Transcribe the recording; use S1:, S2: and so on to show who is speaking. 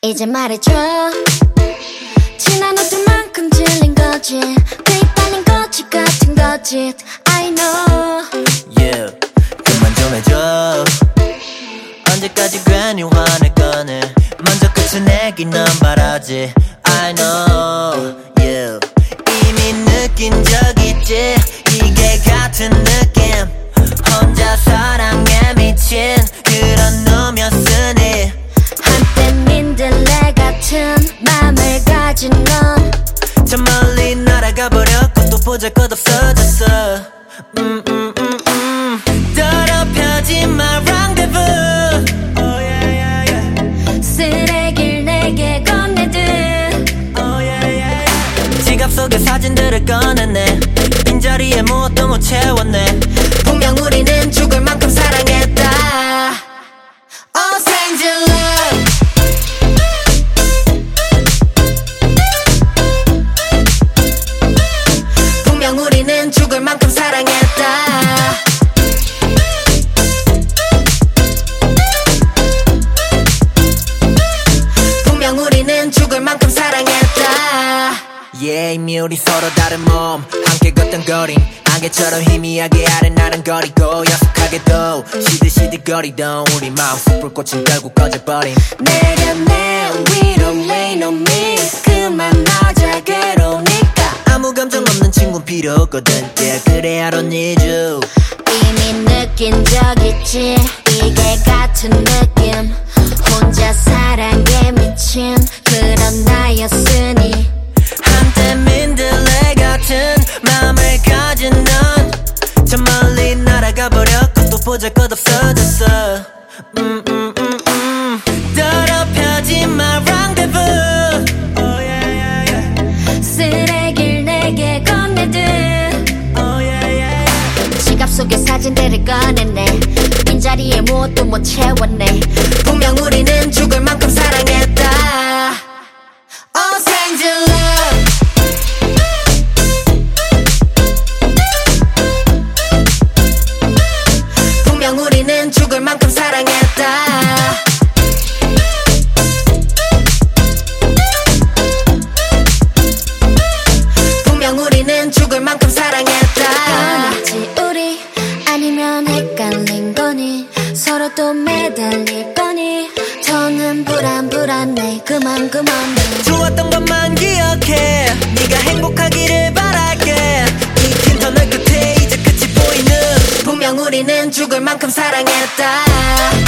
S1: 이제 말해줘. 지난 옷들만큼 질린 거짓, 그 빨린 거짓 같은 거짓. I know.
S2: Yeah, 그만 좀 해줘. 언제까지 괜히 화낼 거네. 먼저 끝을 내긴 넌 바라지. I know. Yeah, 이미 느낀 적 있지. 이게 같은 느낌. 혼자 사랑에 미친 그런 놈이었으니.
S1: 한때 민들레 같은 맘을 가진 넌
S2: 저 멀리 날아가 버렸고 또 보잘것 없어졌어. 더럽혀진 my rendezvous. Oh yeah yeah yeah.
S1: 쓰레기를 내게 건네듯
S2: Oh yeah yeah yeah. 지갑 속에 사진들을 꺼냈네. 빈자리에 무엇도 못 채웠네. 분명 우리는 죽을 만큼 사랑했다. Oh stranger love. 분명 우리는 죽을 만큼 사랑했다. 분명 우리는 죽을 만큼 사랑했다. Yeah, 이미 우리 서로 다른 몸 함께 걷던 거린 안개처럼 희미하게 아른아른거리고 약속하게도 시들시들거리던 우리 마음속 불꽃은 결국 꺼져버린.
S1: 내려내 위로 lean on me 그만하자 괴로우니까.
S2: 아무 감정 없는 친구는 필요 없거든. Yeah, 그래 I don't need you.
S1: 이미 느낀 적 있지. 이게 같은 느낌. 혼자 사랑에 미친 그런 나였으니.
S2: 한때 민들레 같은 마음을 가진 넌 저 멀리 날아가 버렸고 또 보잘것 없어졌어. 더럽혀진 my rendezvous. Oh yeah yeah yeah.
S1: 쓰레기를 내게 건네듯
S2: Oh yeah yeah yeah.
S1: 지갑 속에 사진들을 꺼냈네. 빈자리에 무엇도 못 채웠네.
S2: 분명 우리는 죽을 만큼 사랑했다. Oh stranger love. 분명 우리는 죽을 만큼 사랑했다. 분명 우리는 죽을 만큼 사랑했다.
S1: 꺼냈지 우리 아니면 헷갈린 거니. 서로 또 매달릴 거니. 더는 불안해 그만
S2: 좋았던 것만 기억해. 네가 행복하기를 바랄게. 이 터널 끝에 이제 끝이 보이는. 분명 우리는 죽을 만큼 사랑했다.